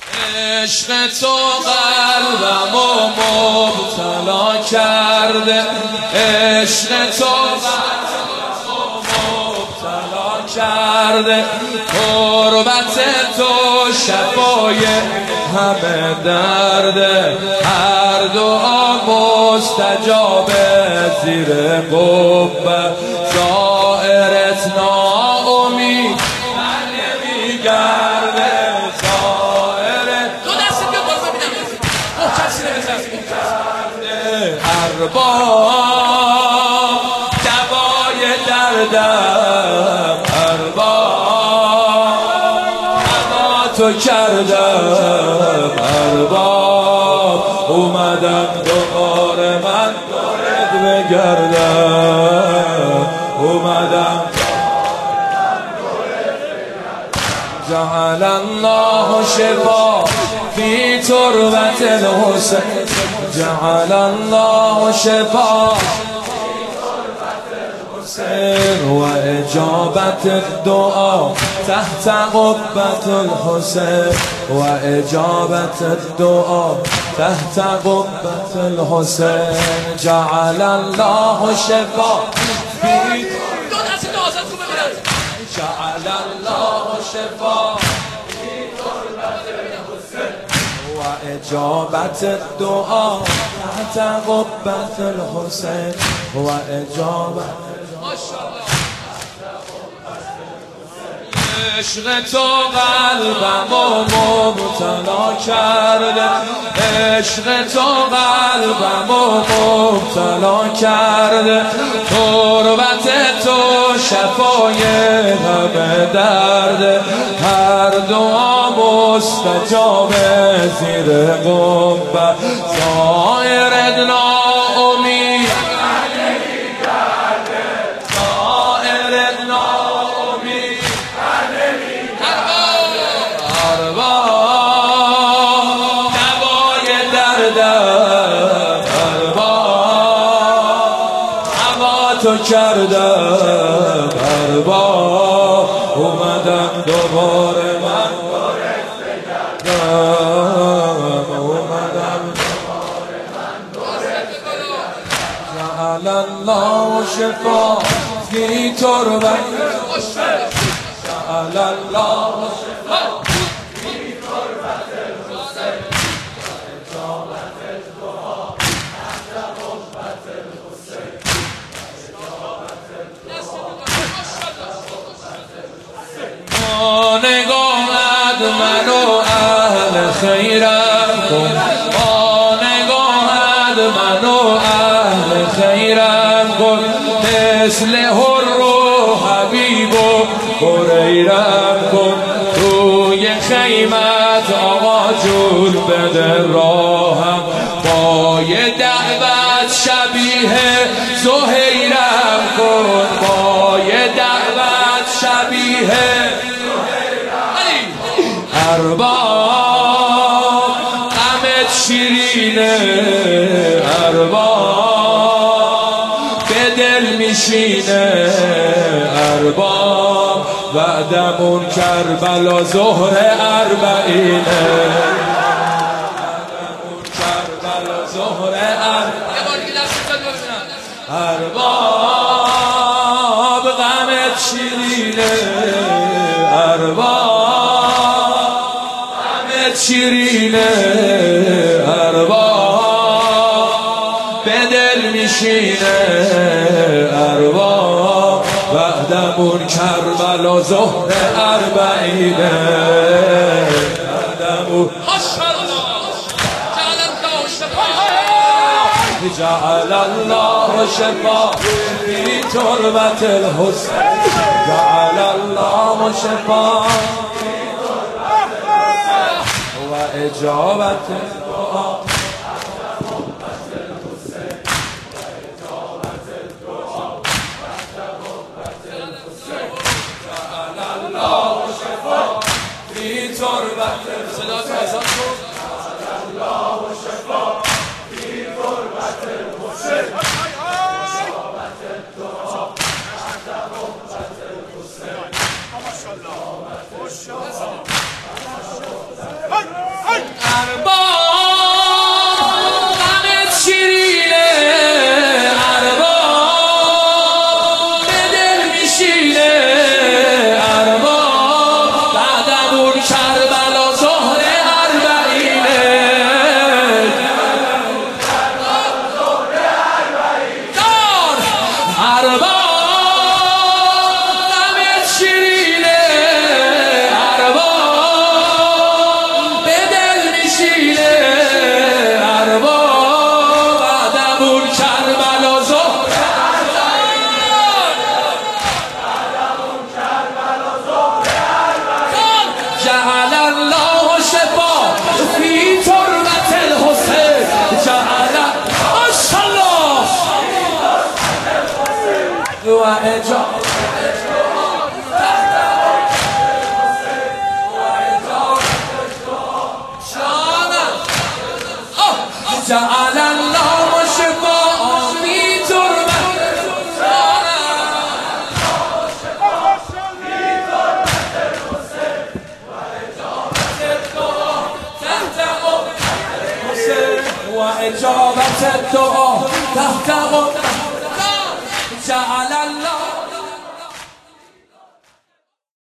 عشق تو قلبمو مبتلا کرده، عشق تو قلبمو مبتلا کرده، قربت تو شفای همه درده، هر دعا مستجابه زیر قبه، شاعرت ناامید نمیگرده، ارباب دوای دردم، ارباب هوا تو کردم، ارباب اومدم دوباره من دورت بگردم، اومدم جعل الله شفا فی تربت الحسین، جعل الله شفا و اجابت الدعا تحت قبة الحسین، و اجابت الدعا تحت قبة الحسین، جعل الله شفا فی جعل الله شفا فی تربت الحسین و اجابت الدعا تحت قبة الحسین و اجابت عشق تو قلبمو مبتلا کرده، عشق تو قلبمو مبتلا کرده، تربت تو شفای همه درده، هر دعا مستجابه زیر قبه، شاعرت ناامید تو کردم، ارباب اومدم دوباره من دورت بگردم، اومدم دوباره من دورت بگردم، جعل الله شفا فی تربت الحسین، جعل الله شفا فی تربت الحسین، اجابت الدعا تحت قبة الحسین. نگاهت منو اهل خیرم کن، نگاهت منو اهل خیرم کن، مثل حر و حبیب و هریرم کن، توی خیمت آقا جون بده راهم، با یه دعوت شبیه زهیرم کن، با یه دعوت شبیه ارباب غمت شیرینه، ارباب به دل میشینه، ارباب وعدمون کربلا ظهر اربعینه، وعدمون کربلا ظهر ارباب غمت شیرینه، ارباب شیرینه، ارباب به دل میشینه، ارباب وعدمون کربلا ظهر اربعینه، وعدمون جعل الله شفا فی تربت الحسین، جعل الله شفا و اجابت الدعا جعل الله شفا فی تربت الحسین، الله شفا فی تربت الحسین، اجابت الدعا تحت قبة الحسین. ما شاء الله ما شاء الله. جعل الله شفاء في تربة وإجابة الدعاء تحت